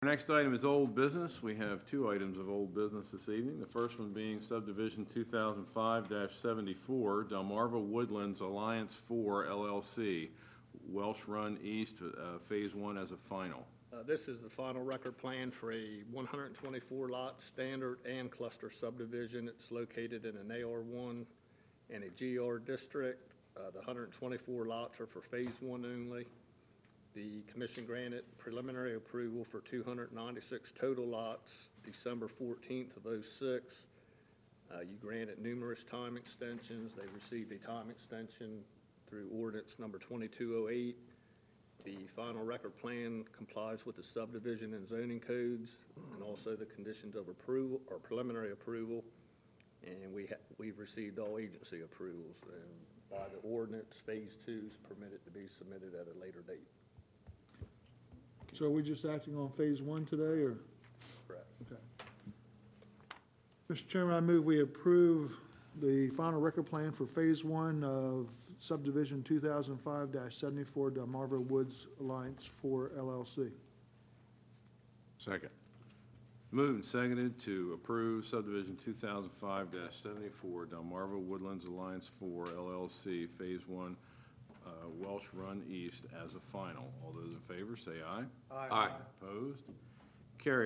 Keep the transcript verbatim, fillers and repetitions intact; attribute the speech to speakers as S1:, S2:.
S1: Our next item is old business. We have two items of old business this evening. The first one being subdivision two thousand five dash seventy-four, Delmarva Woodlands Alliance four L L C, Welsh Run East, uh, Phase one as a final.
S2: Uh, this is the final record plan for a one hundred twenty-four lot standard and cluster subdivision. It's located in an A R one and a G R district. Uh, the one hundred twenty-four lots are for phase one only. The commission granted preliminary approval for two hundred ninety-six total lots December fourteenth of oh six. Uh, you granted numerous time extensions. They received a time extension through ordinance number twenty-two oh eight. The final record plan complies with the subdivision and zoning codes and also the conditions of approval or preliminary approval. And we ha we've received all agency approvals. And by the ordinance, phase two is permitted to be submitted at a later date.
S3: So are we just acting on phase one today, or?
S2: Correct.
S3: Okay. Mister Chairman, I move we approve the final record plan for phase one of subdivision two thousand five dash seventy-four Delmarva Woods Alliance four L L C.
S1: Second. Moved and seconded to approve subdivision two thousand five dash seventy-four Delmarva Woodlands Alliance four L L C, Phase one, uh, Welsh Run East as a final. All those in favor say aye.
S4: Aye.
S1: Opposed? Carried.